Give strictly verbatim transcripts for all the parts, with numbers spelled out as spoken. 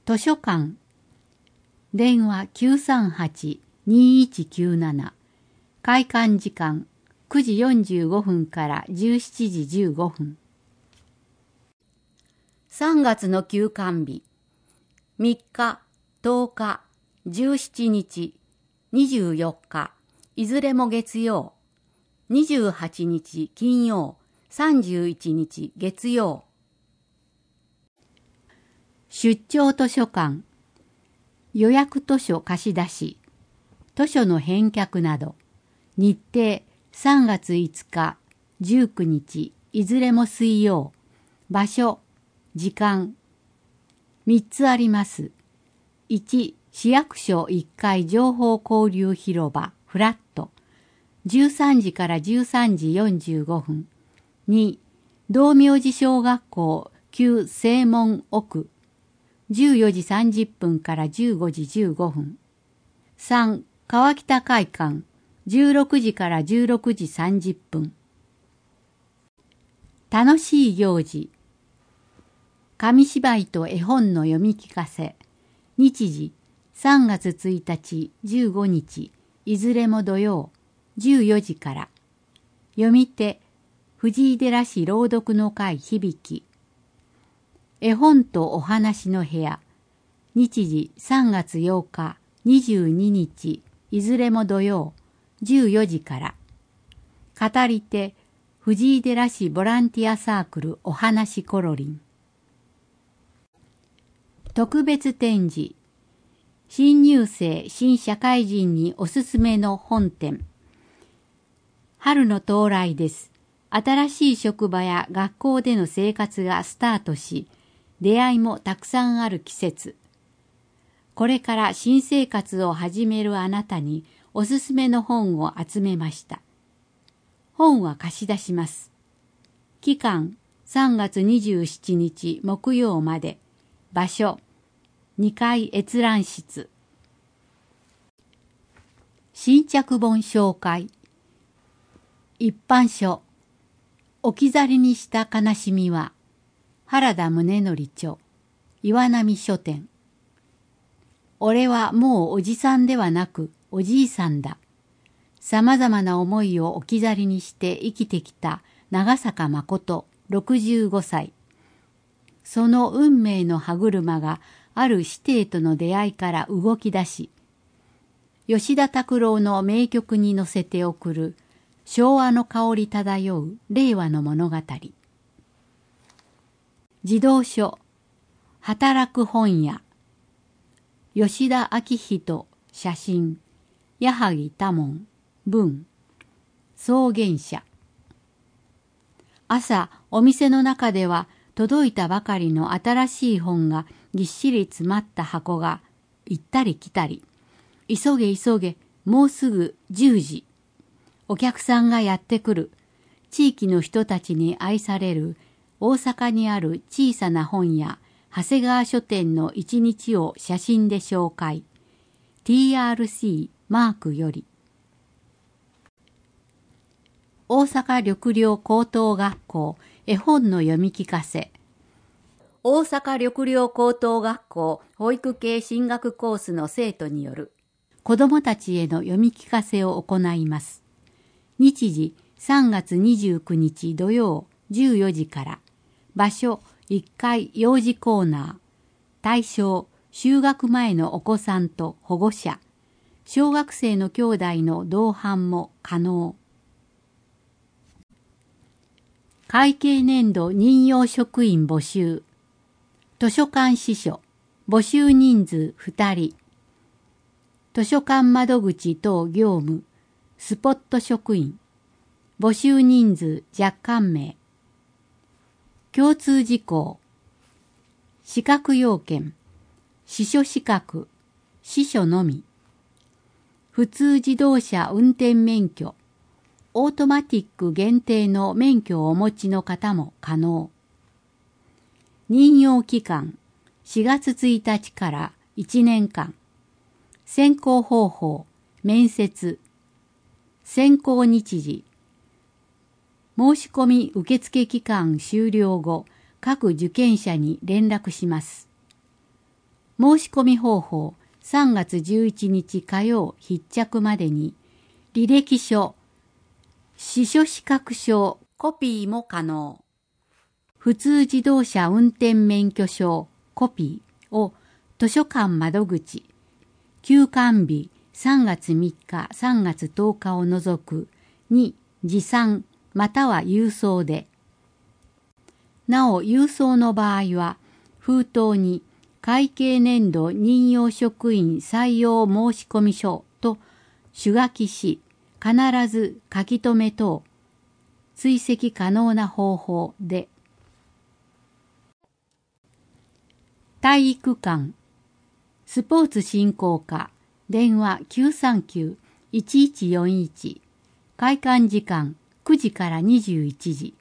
図書館。電話 きゅうさんはち にいちきゅうなな。開館時間くじよんじゅうごふんからじゅうしちじじゅうごふん。さんがつの休館日。みっか、とおか、じゅうしちにち、にじゅうよっか、いずれも月曜。にじゅうはちにち金曜、さんじゅういちにち月曜。出張図書館。予約図書貸し出し。図書の返却など。日程さんがついつか、じゅうくにち、いずれも水曜。場所、時間。みっつあります。いち、市役所いっかい情報交流広場、フラット。じゅうさんじからじゅうさんじよんじゅうごふん。に、道明寺小学校旧正門奥。じゅうよじさんじゅっぷんからじゅうごじじゅうごふん。さん、川北会館。じゅうろくじからじゅうろくじさんじゅっぷん。楽しい行事。紙芝居と絵本の読み聞かせ。日時さんがつついたち、じゅうごにち、いずれも土曜、じゅうよじから。読み手、藤井寺市朗読の会響。絵本とお話の部屋。日時さんがつようか、にじゅうににち、いずれも土曜、じゅうよじから。語り手、藤井寺市ボランティアサークルお話コロリン。特別展示。新入生、新社会人におすすめの本展。春の到来です。新しい職場や学校での生活がスタートし、出会いもたくさんある季節。これから新生活を始めるあなたにおすすめの本を集めました。本は貸し出します。期間さんがつにじゅうしちにち木曜まで。場所にかい閲覧室。新着本紹介。一般書。置き去りにした悲しみは。原田宗則著。岩波書店。俺はもうおじさんではなくおじいさんだ。さまざまな思いを置き去りにして生きてきた長坂誠ろくじゅうごさい。その運命の歯車がある師弟との出会いから動き出し、吉田拓郎の名曲に乗せて送る昭和の香り漂う令和の物語。児童書、働く本屋。吉田昭仁、写真。矢作多聞、文。草原社。朝、お店の中では届いたばかりの新しい本がぎっしり詰まった箱が行ったり来たり。急げ急げ、もうすぐじゅうじ。お客さんがやってくる。地域の人たちに愛される大阪にある小さな本屋、長谷川書店の一日を写真で紹介。ティーアールシー マークより。大阪緑陵高等学校絵本の読み聞かせ。大阪緑陵高等学校保育系進学コースの生徒による子どもたちへの読み聞かせを行います。日時さんがつにじゅうくにち土曜じゅうよじから。場所いっかい幼児コーナー。対象就学前のお子さんと保護者。小学生の兄弟の同伴も可能。会計年度任用職員募集。図書館司書。募集人数ふたり。図書館窓口等業務。スポット職員。募集人数若干名。共通事項。資格要件。司書資格。司書のみ。普通自動車運転免許。オートマティック限定の免許をお持ちの方も可能。任用期間。しがつついたちからいちねんかん。選考方法。面接。選考日時。申し込み受付期間終了後、各受験者に連絡します。 申し込み方法さんがつじゅういちにち火曜必着までに、履歴書、司書資格証、コピーも可能。普通自動車運転免許証、コピーを図書館窓口、休館日さんがつみっか、さんがつとおかを除くに持参または郵送で。なお郵送の場合は封筒に会計年度任用職員採用申込書と手書きし、必ず書き留め等追跡可能な方法で。体育館、スポーツ振興課、電話 きゅうさんきゅう いちいちよんいち、開館時間くじからにじゅういちじ。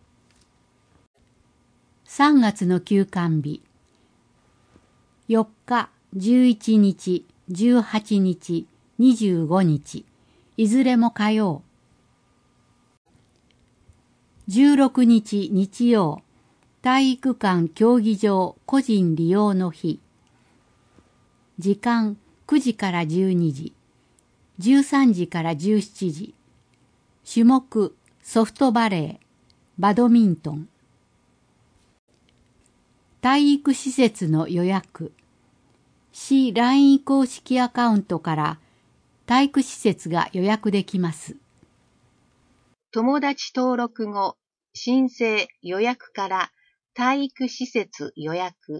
さんがつの休館日、よっか、じゅういちにち、じゅうはちにち、にじゅうごにち、いずれも火曜。じゅうろくにち日曜、体育館競技場個人利用の日。時間くじからじゅうにじ、じゅうさんじからじゅうしちじ。種目ソフトバレー、バドミントン。体育施設の予約。市 ライン 公式アカウントから体育施設が予約できます。 友達登録後、申請予約から体育施設予約。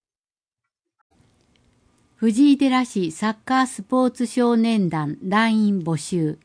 藤井寺市サッカースポーツ少年団 ライン 募集。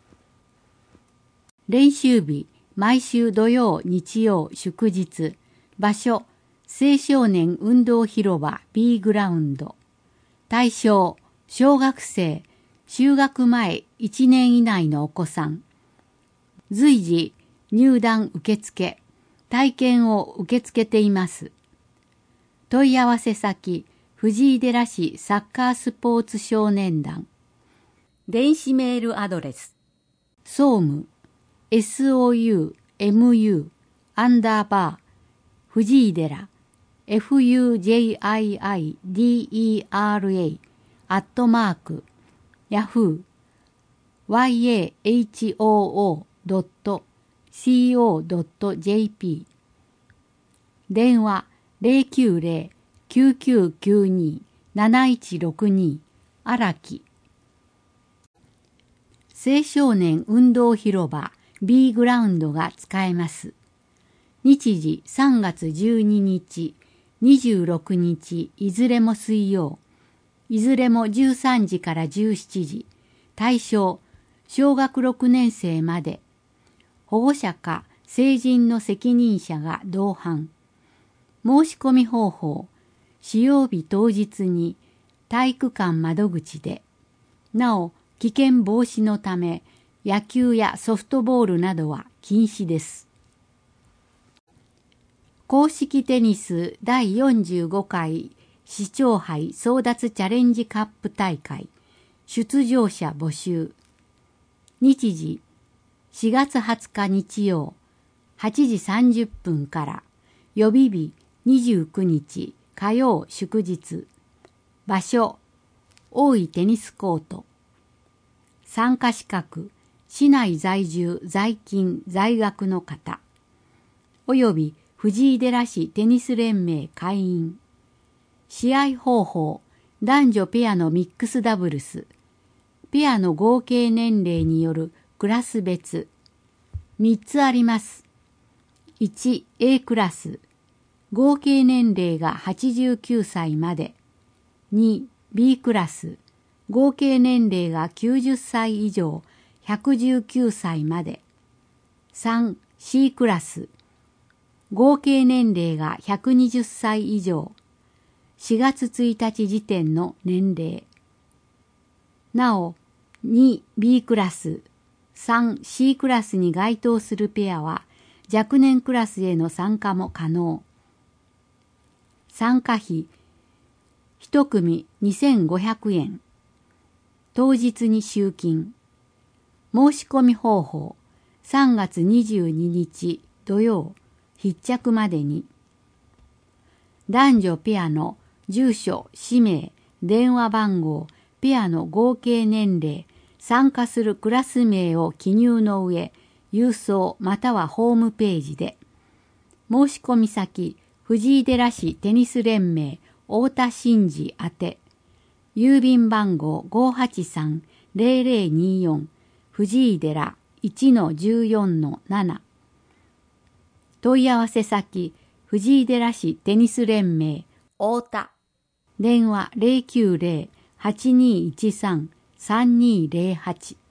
練習日、毎週土曜、日曜、祝日。場所、青少年運動広場 B グラウンド。対象、小学生、就学前いちねん以内のお子さん。随時、入団受付、体験を受け付けています。問い合わせ先、藤井寺市サッカースポーツ少年団。電子メールアドレス、総務、soumu、アンダーバー、藤井寺、fujidera、アットマーク、ヤフー、yahoo ドット co ドット jp。電話ゼロきゅうゼロ きゅうきゅうきゅうに なないちろくに荒木。青少年運動広場 B グラウンドが使えます。日時さんがつじゅうににち、にじゅうろくにちいずれも水曜。いずれもじゅうさんじからじゅうしちじ。対象、小学ろくねんせいまで。保護者か成人の責任者が同伴。申し込み方法、使用日当日に体育館窓口で。なお、危険防止のため、野球やソフトボールなどは禁止です。公式テニスだいよんじゅうごかい市長杯争奪チャレンジカップ大会出場者募集。日時しがつはつか日曜はちじさんじゅっぷんから予備日にじゅうくにち火曜祝日。場所大井テニスコート。参加資格市内在住在勤在学の方および藤井寺市テニス連盟会員。試合方法、男女ペアのミックスダブルス。ペアの合計年齢によるクラス別。みっつあります。いち、A クラス。合計年齢がはちじゅうきゅうさいまで。に、B クラス。合計年齢がきゅうじゅっさい以上、ひゃくじゅうきゅうさいまで。さん、C クラス。合計年齢がひゃくにじゅっさい以上。しがつついたち時点の年齢。なお、に、B クラス、さん、C クラスに該当するペアは若年クラスへの参加も可能。参加費、いち組にせんごひゃくえん。当日に集金。申し込み方法、さんがつにじゅうににち土曜、必着までに。男女ペアの住所、氏名、電話番号、ペアの合計年齢、参加するクラス名を記入の上、郵送またはホームページで。申込先、藤井寺市テニス連盟、太田真二宛て。郵便番号 ごーはちさんぜろぜろにーよん 藤井寺 いちのじゅうよんのなな。問い合わせ先、藤井寺市テニス連盟、太田。電話 ゼロきゅうゼロ はちにーいちさん さんにーゼロはち。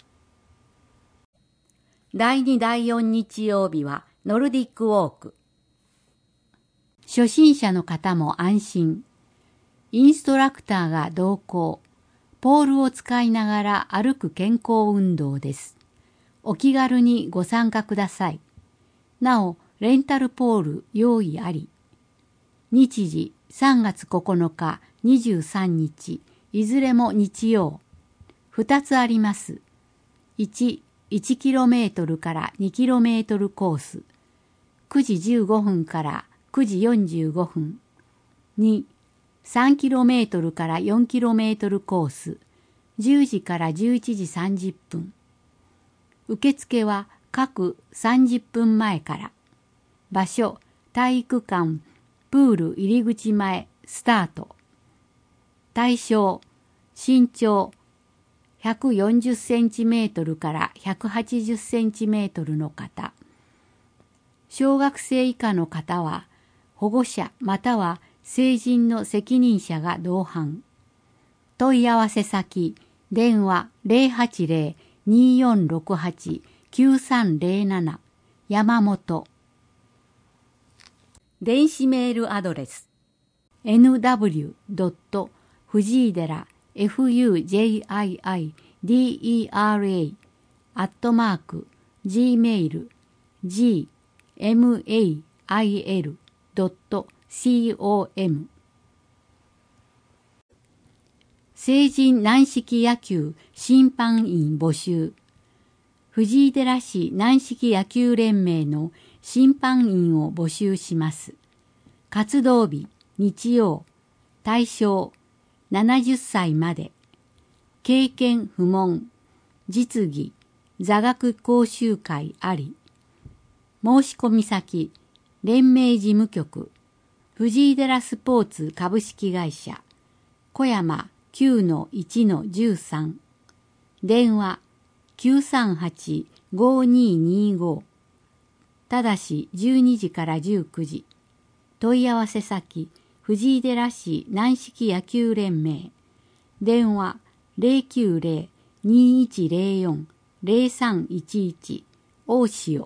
だいにだいよん日曜日はノルディックウォーク。初心者の方も安心。インストラクターが同行。ポールを使いながら歩く健康運動です。お気軽にご参加ください。なお、レンタルポール用意あり。日時さんがつここのか、にじゅうさんにち、いずれも日曜。ふたつあります。いち、いちキロメートルからにキロメートルコース。くじじゅうごふんからくじよんじゅうごふん。に、さんキロメートルからよんキロメートルコース。じゅうじからじゅういちじさんじゅっぷん。受付は各さんじゅっぷんまえから。場所、体育館、プール入り口前、スタート。対象、身長ひゃくよんじゅっセンチメートルからひゃくはちじゅっセンチメートルの方。小学生以下の方は、保護者または成人の責任者が同伴。問い合わせ先、電話 ゼロはちゼロ にーよんろくはち きゅうさんゼロなな 山本。電子メールアドレス エヌダブリュー ドット 藤井寺 フユージェイアイアイディーイーアールエー アットマーク ジーメール ジーエムエーアイエル ドット コム。成人軟式野球審判員募集。藤井寺市軟式野球連盟の審判員を募集します。活動日、日曜。対象、ななじゅっさいまで。経験不問。実技、座学講習会あり。申し込み先、連盟事務局、藤井寺スポーツ株式会社、小山 きゅうのいちのじゅうさん。電話、きゅうさんはち ごにーにーご。ただしじゅうにじからじゅうくじ。問い合わせ先、藤井寺市軟式野球連盟。電話ゼロきゅうゼロ にーいちゼロよん ゼロさんいちいち。大塩。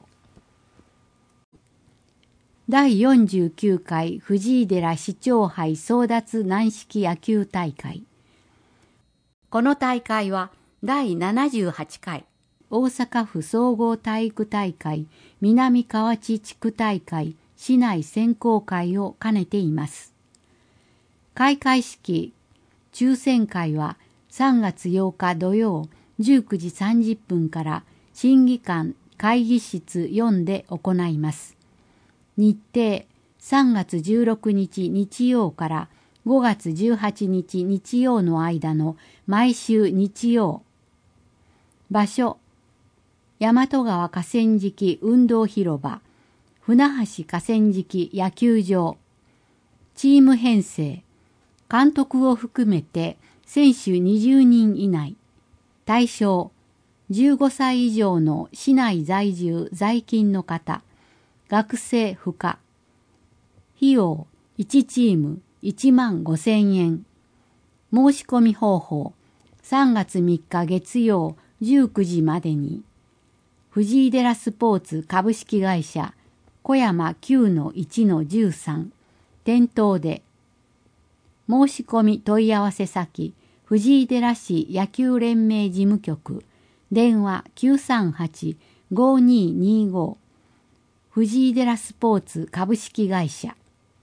だいよんじゅうきゅうかい藤井寺市長杯争奪軟式野球大会。この大会はだいななじゅうはちかい大阪府総合体育大会南河内地区大会市内選考会を兼ねています。開会式、抽選会はさんがつようか土曜じゅうくじさんじゅっぷんから審議館会議室よんで行います。日程、さんがつじゅうろくにち日曜からごがつじゅうはちにち日曜の間の毎週日曜。場所、大和川河川敷運動広場、船橋河川敷野球場。チーム編成、監督を含めて選手にじゅうにん以内。対象、じゅうごさい以上の市内在住在勤の方。学生不可。費用いちチームいちまんごせんえん。申し込み方法さんがつみっか月曜じゅうくじまでに。藤井寺スポーツ株式会社小山 きゅうのいちのじゅうさん。店頭で。申し込み問い合わせ先藤井寺市野球連盟事務局。電話 きゅうさんはち ごにーにーご。藤井寺スポーツ株式会社。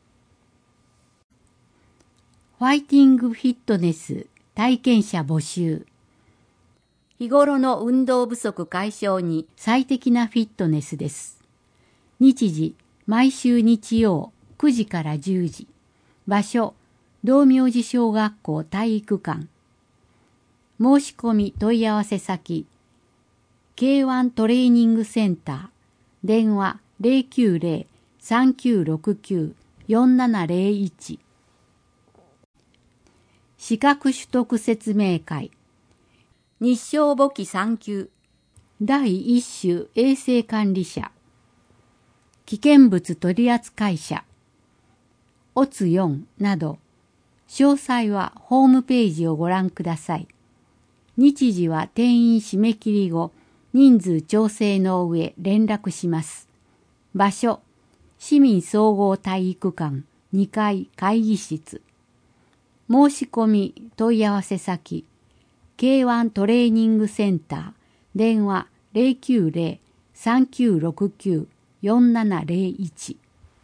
ファイティングフィットネス体験者募集。日頃の運動不足解消に最適なフィットネスです。日時、毎週日曜くじからじゅうじ。場所、 道明寺小学校体育館。申し込み問い合わせ先 ケーワン トレーニングセンター電話 ゼロきゅうゼロ さんきゅうろくきゅう よんななゼロいち。資格取得説明会日照簿記さん級第一種衛生管理者危険物取扱者オツよんなど詳細はホームページをご覧ください。日時は定員締め切り後人数調整の上連絡します。場所市民総合体育館にかい会議室。申し込み問い合わせ先 ケーワン トレーニングセンター電話 ゼロきゅうゼロ さんきゅうろくきゅう よんななゼロいち。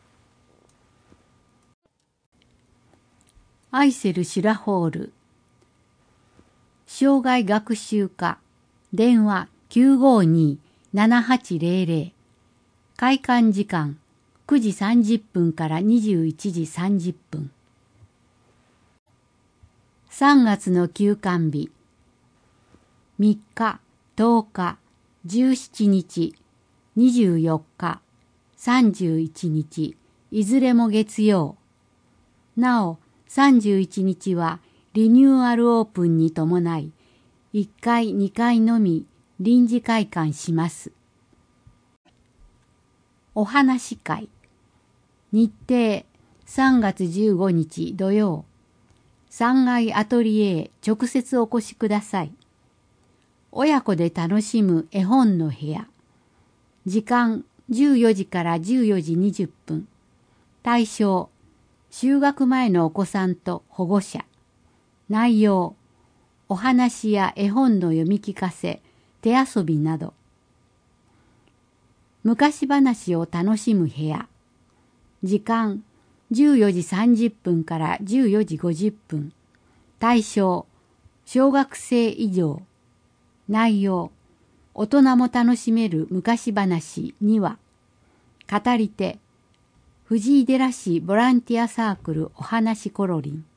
アイセルシュラホール障害学習課電話 きゅうごに ななはちゼロゼロ。開館時間くじさんじゅっぷんからにじゅういちじさんじゅっぷん。さんがつの休館日みっか、とおか、じゅうしちにち、にじゅうよっか、さんじゅういちにち、いずれも月曜。なお、さんじゅういちにちはリニューアルオープンに伴い、いっかい、にかいのみ臨時開館します。お話会日程さんがつじゅうごにち土曜さんがいアトリエへ直接お越しください。親子で楽しむ絵本の部屋時間じゅうよじからじゅうよじにじゅっぷん。対象就学前のお子さんと保護者。内容お話や絵本の読み聞かせ手遊びなど。昔話を楽しむ部屋時間じゅうよじさんじゅっぷんからじゅうよじごじゅっぷん。対象小学生以上。内容大人も楽しめる昔話にわ。語り手藤井寺市ボランティアサークルおはなしコロリン。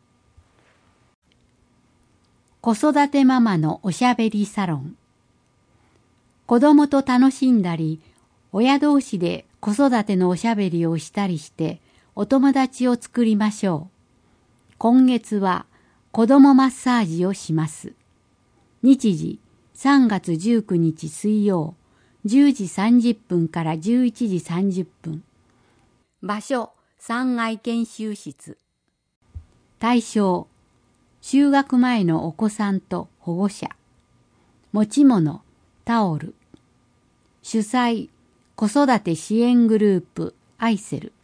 子育てママのおしゃべりサロン。子供と楽しんだり親同士で子育てのおしゃべりをしたりしてお友達を作りましょう。今月は子供マッサージをします。日時さんがつじゅうくにち水曜じゅうじさんじゅっぷんからじゅういちじさんじゅっぷん。場所さんがい研修室。対象就学前のお子さんと保護者。持ち物タオル。主催子育て支援グループアイセル。